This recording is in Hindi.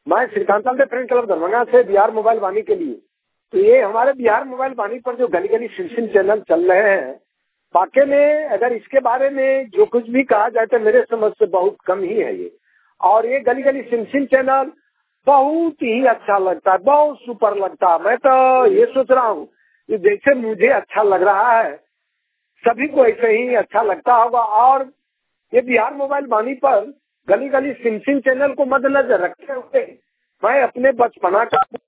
मैं श्रीकांत फ्रेंड क्लब दरभंगा से बिहार मोबाइल वाणी के लिए। तो ये हमारे बिहार मोबाइल वाणी पर जो गली गली सिम चैनल चल रहे हैं, वाकई में अगर इसके बारे में जो कुछ भी कहा जाए तो मेरे समझ से बहुत कम ही है ये। और ये गली गली सिम चैनल बहुत ही अच्छा लगता है, बहुत सुपर लगता है। मैं तो ये सोच रहा हूँ कि जैसे मुझे अच्छा लग रहा है सभी को ऐसे ही अच्छा लगता होगा। और ये बिहार मोबाइल वाणी पर गली गली सिम चैनल को मद्देनजर रखते हुए मैं अपने बचपना का